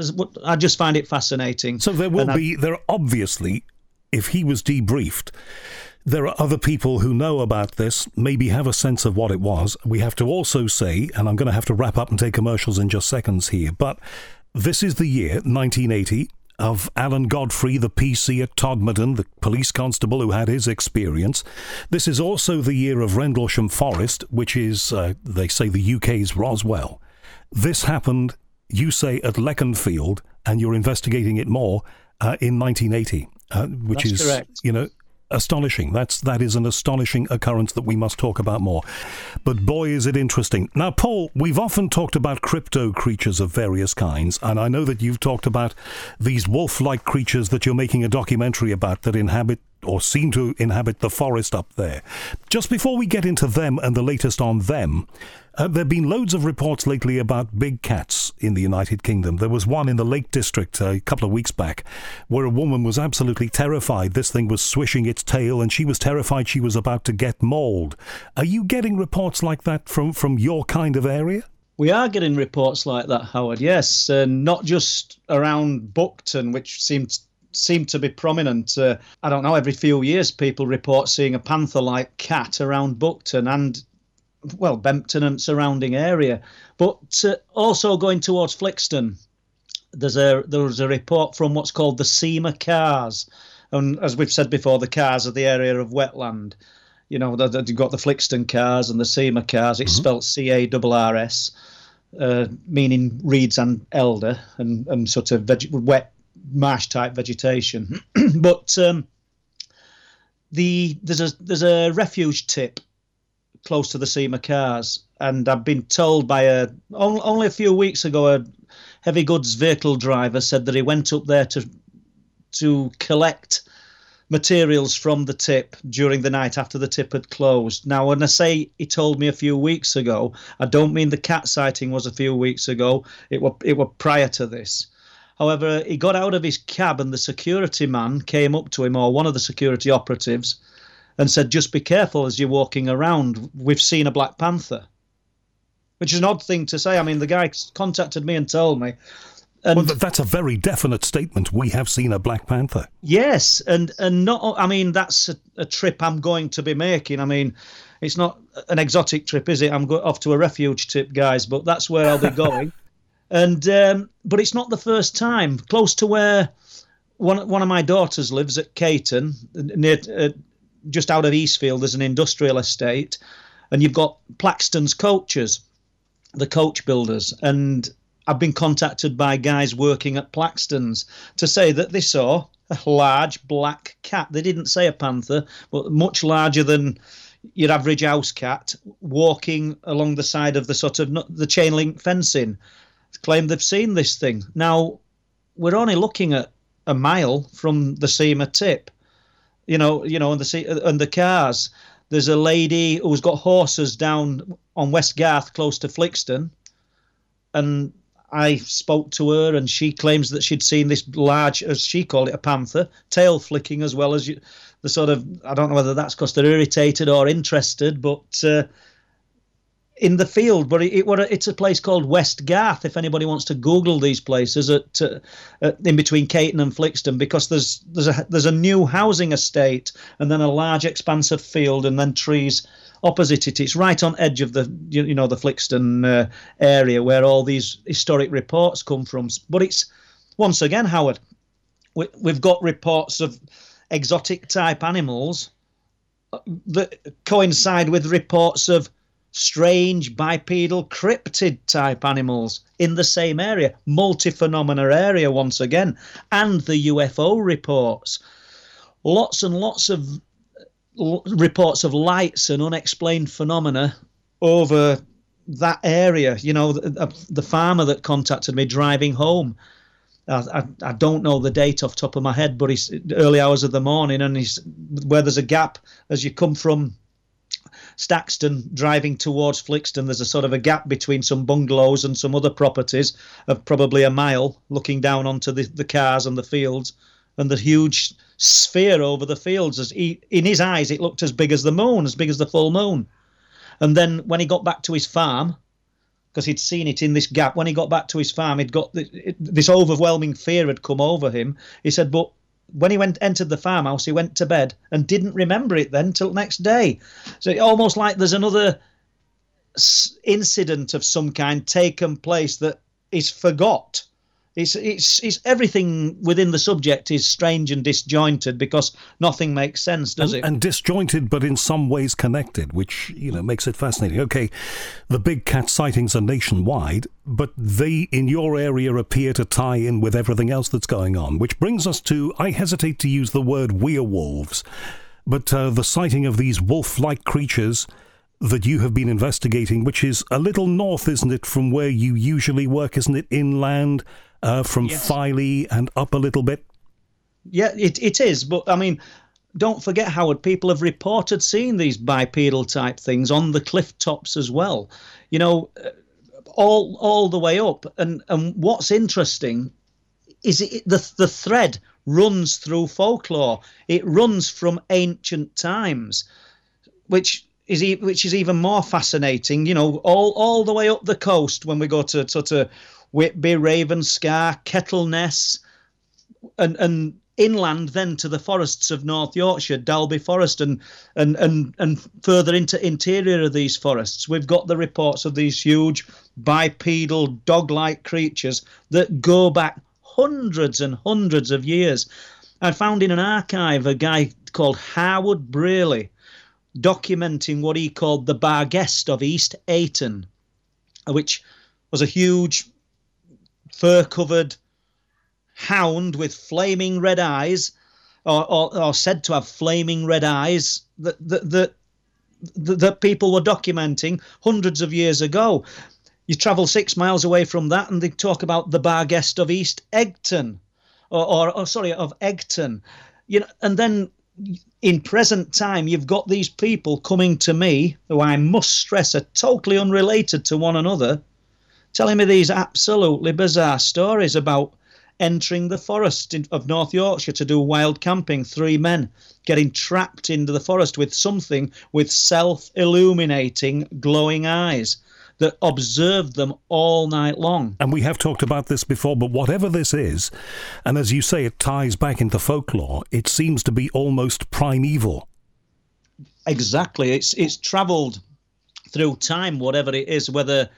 I just find it fascinating. So there are obviously, if he was debriefed, there are other people who know about this, maybe have a sense of what it was. We have to also say, and I'm going to have to wrap up and take commercials in just seconds here, but this is the year 1980 of Alan Godfrey, the PC at Todmorden, the police constable who had his experience. This is also the year of Rendlesham Forest, which is, they say, the UK's Roswell. This happened, you say, at Leconfield, and you're investigating it more in 1980, which That's is, correct. Astonishing. That is an astonishing occurrence that we must talk about more. But boy, is it interesting. Now, Paul, we've often talked about crypto creatures of various kinds, and I know that you've talked about these wolf-like creatures that you're making a documentary about that inhabit or seem to inhabit the forest up there. Just before we get into them and the latest on them, there have been loads of reports lately about big cats in the United Kingdom. There was one in the Lake District a couple of weeks back where a woman was absolutely terrified. This thing was swishing its tail and she was terrified she was about to get mauled. Are you getting reports like that from your kind of area? We are getting reports like that, Howard, yes. Not just around Buckton, which seemed to be prominent. I don't know, every few years people report seeing a panther-like cat around Buckton and, well, Bempton and surrounding area. But also going towards Flixton, there was a report from what's called the Seamer Cars. And as we've said before, the cars are the area of wetland. You've got the Flixton Cars and the Seamer Cars. It's spelled CARRS, meaning reeds and elder and sort of wet marsh-type vegetation. But there's a refuge tip close to the Seamer Cars, and I've been told by only a few weeks ago, a heavy goods vehicle driver said that he went up there to collect materials from the tip during the night after the tip had closed. Now, when I say he told me a few weeks ago, I don't mean the cat sighting was a few weeks ago. It were prior to this. However, he got out of his cab and the security man came up to him, or one of the security operatives, and said, "Just be careful as you're walking around. We've seen a black panther." Which is an odd thing to say. I mean, the guy contacted me and told me. And well, that's a very definite statement. We have seen a black panther. Yes, and not. I mean, that's a trip I'm going to be making. I mean, it's not an exotic trip, is it? I'm off to a refuge trip, guys, but that's where I'll be going. And but it's not the first time. Close to where one of my daughters lives at Caton, near just out of Eastfield, there's an industrial estate, and you've got Plaxton's Coaches, the coach builders, and I've been contacted by guys working at Plaxton's to say that they saw a large black cat. They didn't say a panther, but much larger than your average house cat, walking along the side of the sort of the chain link fencing. Claim they've seen this thing. Now, we're only looking at a mile from the Seamer tip, and the cars. There's a lady who's got horses down on West Garth, close to Flixton, and I spoke to her, and she claims that she'd seen this large, as she called it, a panther, tail flicking as well as the sort of, I don't know whether that's because they're irritated or interested, but in the field. But it's a place called West Garth, if anybody wants to Google these places in between Caton and Flixton, because there's a new housing estate and then a large expanse of field and then trees opposite it. It's right on edge of the the Flixton area where all these historic reports come from. But it's, once again, Howard, we've got reports of exotic type animals that coincide with reports of strange bipedal cryptid type animals in the same area, multi-phenomena area once again, and the UFO reports. Lots and lots of reports of lights and unexplained phenomena over that area. You know, the farmer that contacted me driving home. I don't know the date off the top of my head, but it's early hours of the morning, and he's where there's a gap as you come from Staxton driving towards Flixton. There's a sort of a gap between some bungalows and some other properties of probably a mile, looking down onto the cars and the fields, and the huge sphere over the fields. In his eyes, it looked as big as the moon, as big as the full moon. And then when he got back to his farm, because he'd seen it in this gap, when he got back to his farm, he'd got this overwhelming fear had come over him. He said, but when he entered the farmhouse, he went to bed and didn't remember it then till next day. So it almost like there's another incident of some kind taken place that is forgot. It's everything within the subject is strange and disjointed because nothing makes sense, does it? And disjointed, but in some ways connected, which, makes it fascinating. Okay, the big cat sightings are nationwide, but they, in your area, appear to tie in with everything else that's going on, which brings us to, I hesitate to use the word werewolves, but the sighting of these wolf-like creatures that you have been investigating, which is a little north, isn't it, from where you usually work, isn't it, inland? From yes. Filey and up a little bit? Yeah, it is. But, I mean, don't forget, Howard, people have reported seeing these bipedal type things on the cliff tops as well, all the way up. And what's interesting is the thread runs through folklore. It runs from ancient times, which is even more fascinating, all the way up the coast when we go to sort of Whitby, Ravenscar, Kettleness, and inland then to the forests of North Yorkshire, Dalby Forest, and further into interior of these forests. We've got the reports of these huge bipedal dog-like creatures that go back hundreds and hundreds of years. I found in an archive a guy called Howard Braley documenting what he called the Barguest of East Ayton, which was a huge fur-covered hound with flaming red eyes, or said to have flaming red eyes, that people were documenting hundreds of years ago. You travel 6 miles away from that, and they talk about the Barguest of East Egton, of Egton, and then in present time, you've got these people coming to me, who I must stress are totally unrelated to one another, telling me these absolutely bizarre stories about entering the forest of North Yorkshire to do wild camping. 3 men getting trapped into the forest with something with self-illuminating glowing eyes that observed them all night long. And we have talked about this before, but whatever this is, and as you say, it ties back into folklore, it seems to be almost primeval. Exactly. It's travelled through time, whatever it is, whether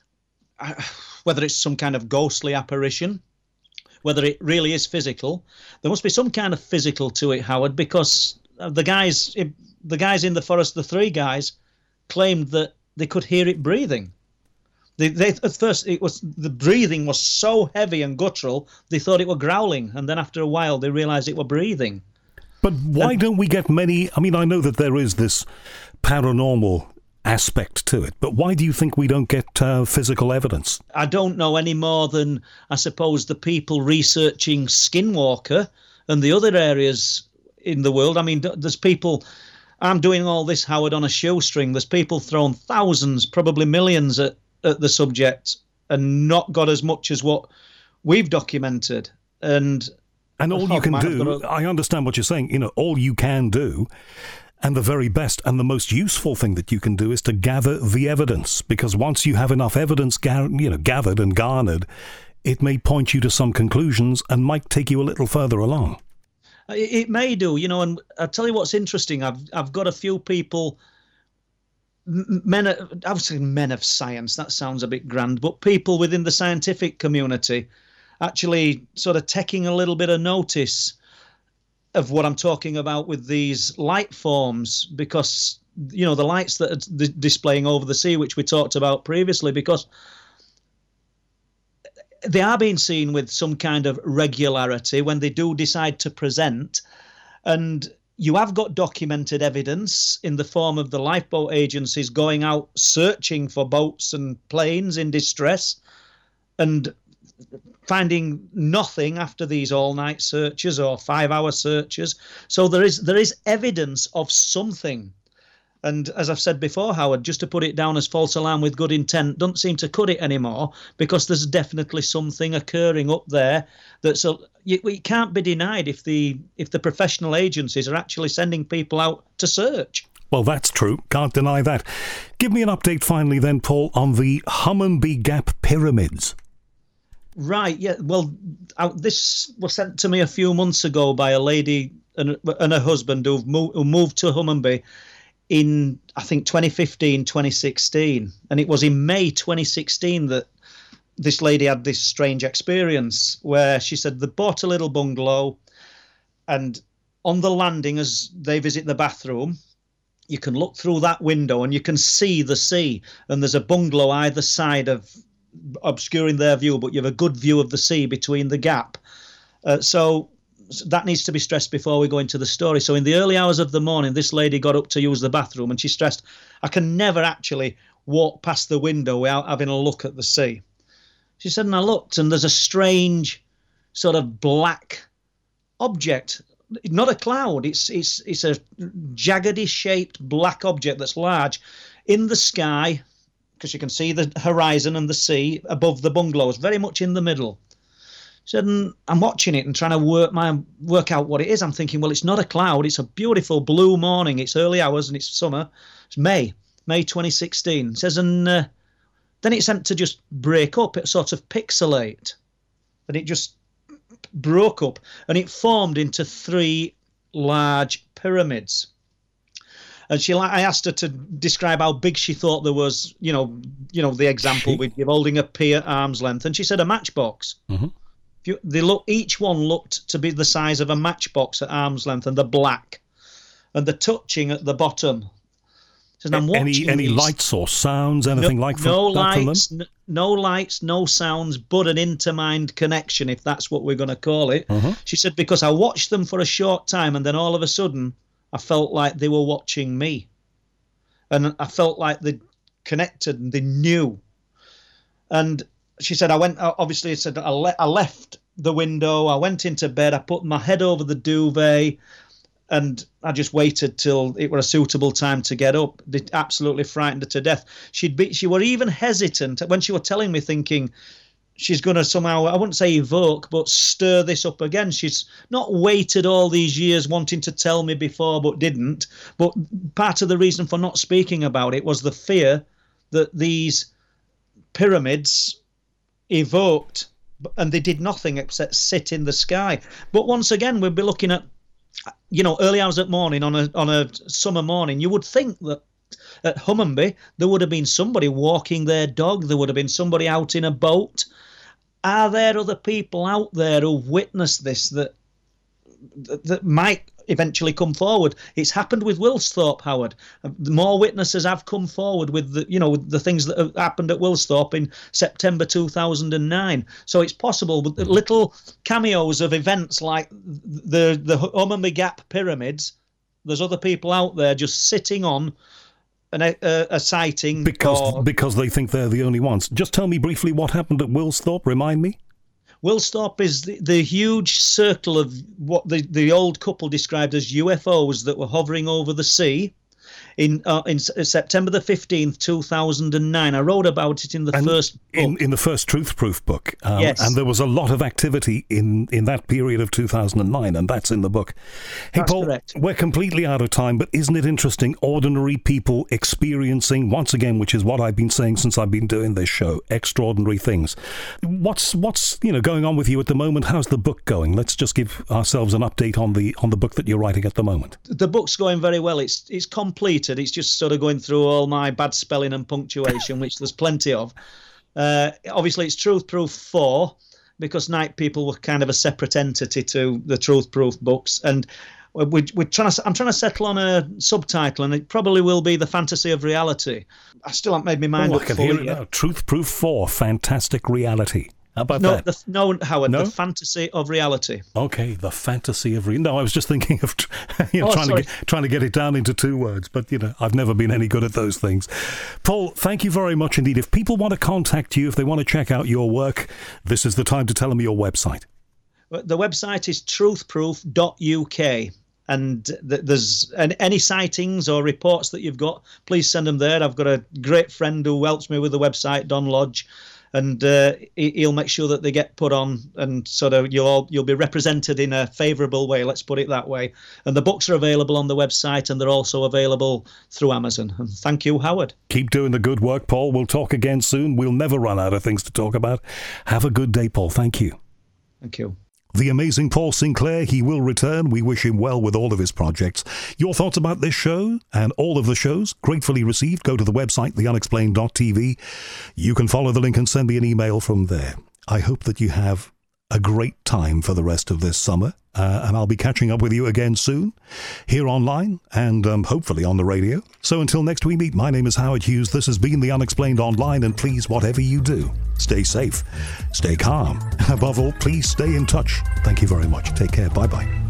it's some kind of ghostly apparition, whether it really is physical. There must be some kind of physical to it, Howard, because the guys in the forest, the 3 guys, claimed that they could hear it breathing. They at first, the breathing was so heavy and guttural, they thought it were growling, and then after a while they realised it were breathing. But why don't we get many... I mean, I know that there is this paranormal aspect to it, but why do you think we don't get physical evidence? I don't know any more than, I suppose, the people researching Skinwalker and the other areas in the world. I mean, there's people... I'm doing all this, Howard, on a shoestring. There's people thrown thousands, probably millions at the subject and not got as much as what we've documented. And all you can do, I understand what you're saying, all you can do, and the very best and the most useful thing that you can do is to gather the evidence, because once you have enough evidence gathered and garnered, it may point you to some conclusions and might take you a little further along. It may do, and I'll tell you what's interesting. I've got a few people, men of science, that sounds a bit grand, but people within the scientific community actually sort of taking a little bit of notice of what I'm talking about with these light forms, because, the lights that are displaying over the sea, which we talked about previously, because they are being seen with some kind of regularity when they do decide to present. And you have got documented evidence in the form of the lifeboat agencies going out searching for boats and planes in distress and finding nothing after these all-night searches or 5-hour searches. So there is evidence of something. And as I've said before, Howard, just to put it down as false alarm with good intent doesn't seem to cut it anymore, because there's definitely something occurring up there that's it can't be denied if the professional agencies are actually sending people out to search. Well, that's true. Can't deny that. Give me an update finally then, Paul, on the Hummonby Gap Pyramids. Right, yeah. Well, this was sent to me a few months ago by a lady and her husband who moved to Hummonby in, I think, 2015, 2016. And it was in May 2016 that this lady had this strange experience where she said they bought a little bungalow, and on the landing as they visit the bathroom, you can look through that window and you can see the sea, and there's a bungalow either side of obscuring their view, but you have a good view of the sea between the gap. So that needs to be stressed before we go into the story. So in the early hours of the morning, this lady got up to use the bathroom, and she stressed, I can never actually walk past the window without having a look at the sea. She said, and I looked, and there's a strange sort of black object, not a cloud. It's a jaggedy shaped black object that's large in the sky, because you can see the horizon and the sea above the bungalows, very much in the middle. She said, and I'm watching it and trying to work out what it is. I'm thinking, well, it's not a cloud. It's a beautiful blue morning. It's early hours and it's summer. It's May 2016. It says, and then it seemed to just break up. It sort of pixelate. And it just broke up. And it formed into 3 large pyramids. And I asked her to describe how big she thought there was, the example we'd give, holding a pea at arm's length. And she said a matchbox. Mm-hmm. Each one looked to be the size of a matchbox at arm's length, and they're black. And they're touching at the bottom. So I'm watching any lights or sounds, anything like that? No lights, no sounds, but an intermind connection, if that's what we're going to call it. Uh-huh. She said, because I watched them for a short time, and then all of a sudden I felt like they were watching me. And I felt like they connected and they knew. And she said, I left the window, I went into bed, I put my head over the duvet, and I just waited till it were a suitable time to get up. It absolutely frightened her to death. She were even hesitant when she were telling me, thinking she's going to somehow, I wouldn't say evoke, but stir this up again. She's not waited all these years wanting to tell me before, but didn't. But part of the reason for not speaking about it was the fear that these pyramids evoked, and they did nothing except sit in the sky. But once again, we'll be looking at, early hours at morning on a summer morning. You would think that at Hummonby there would have been somebody walking their dog, there would have been somebody out in a boat. Are there other people out there who've witnessed this that might eventually come forward? It's happened with Woolsthorpe, Howard. More witnesses have come forward with the things that have happened at Woolsthorpe in September 2009. So it's possible with little cameos of events like the Hummonby Gap pyramids. There's other people out there just sitting on a sighting because they think they're the only ones. Just tell me briefly what happened at Woolsthorpe. Remind me. Woolsthorpe is the huge circle of what the old couple described as UFOs that were hovering over the sea in September the 15th, 2009. I wrote about it in the first book. In the first Truth Proof book. Yes. And there was a lot of activity in that period of 2009, and that's in the book. Hey, that's Paul, correct. We're completely out of time, but isn't it interesting? Ordinary people experiencing, once again, which is what I've been saying since I've been doing this show, extraordinary things. What's going on with you at the moment? How's the book going? Let's just give ourselves an update on the book that you're writing at the moment. The book's going very well. It's completed. It's just sort of going through all my bad spelling and punctuation, which there's plenty of. Obviously, it's Truth Proof 4, because Night People were kind of a separate entity to the Truth Proof books. And I'm trying to settle on a subtitle, and it probably will be The Fantasy of Reality. I still haven't made my mind up. I can hear it now. Truth Proof 4, Fantastic Reality. How about that? Howard, The Fantasy of Reality. Okay, The Fantasy of Reality. No, I was just thinking of trying to get it down into 2 words, but, I've never been any good at those things. Paul, thank you very much indeed. If people want to contact you, if they want to check out your work, this is the time to tell them your website. The website is truthproof.uk. And there's any sightings or reports that you've got, please send them there. I've got a great friend who helps me with the website, Don Lodge, and he'll make sure that they get put on, and sort of you'll be represented in a favourable way. Let's put it that way. And the books are available on the website, and they're also available through Amazon. And thank you, Howard. Keep doing the good work, Paul. We'll talk again soon. We'll never run out of things to talk about. Have a good day, Paul. Thank you. Thank you. The amazing Paul Sinclair, he will return. We wish him well with all of his projects. Your thoughts about this show and all of the shows, gratefully received. Go to the website, theunexplained.tv. You can follow the link and send me an email from there. I hope that you have a great time for the rest of this summer, and I'll be catching up with you again soon, here online and hopefully on the radio. So until next we meet, my name is Howard Hughes. This has been The Unexplained Online, and please, whatever you do, stay safe, stay calm, and above all, please stay in touch. Thank you very much. Take care. Bye-bye.